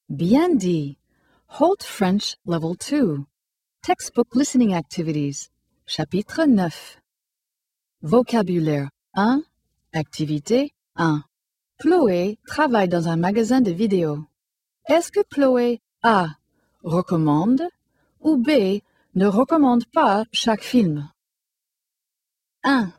Bien dit. Hold French Level 2. Textbook Listening Activities. Chapitre 9. Vocabulaire 1. Activité 1. Chloé travaille dans un magasin de vidéos. Est-ce que Chloé A. recommande ou B. ne recommande pas chaque film? 1.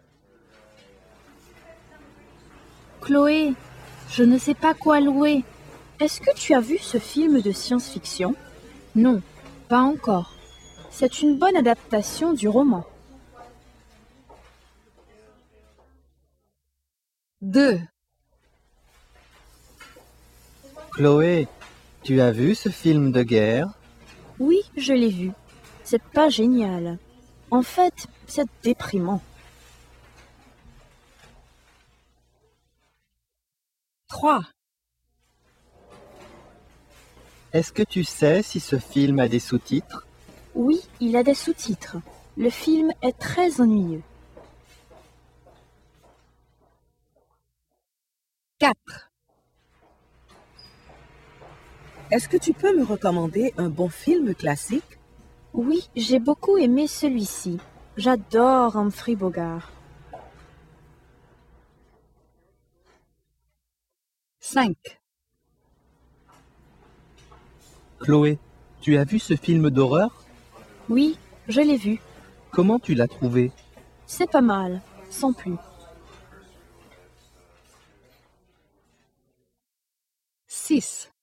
Chloé, je ne sais pas quoi louer. Est-ce que tu as vu ce film de science-fiction? Non, pas encore. C'est une bonne adaptation du roman. 2. Chloé, tu as vu ce film de guerre? Oui, je l'ai vu. C'est pas génial. En fait, c'est déprimant. 3. Est-ce que tu sais si ce film a des sous-titres? Oui, il a des sous-titres. Le film est très ennuyeux. 4. Est-ce que tu peux me recommander un bon film classique? Oui, j'ai beaucoup aimé celui-ci. J'adore Humphrey Bogart. 5. Chloé, tu as vu ce film d'horreur? Oui, je l'ai vu. Comment tu l'as trouvé? C'est pas mal, sans plus. 6.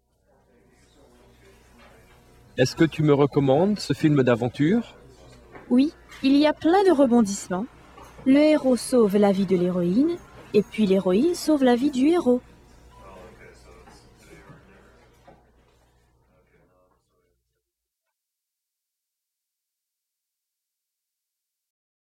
Est-ce que tu me recommandes ce film d'aventure? Oui, il y a plein de rebondissements. Le héros sauve la vie de l'héroïne, et puis l'héroïne sauve la vie du héros.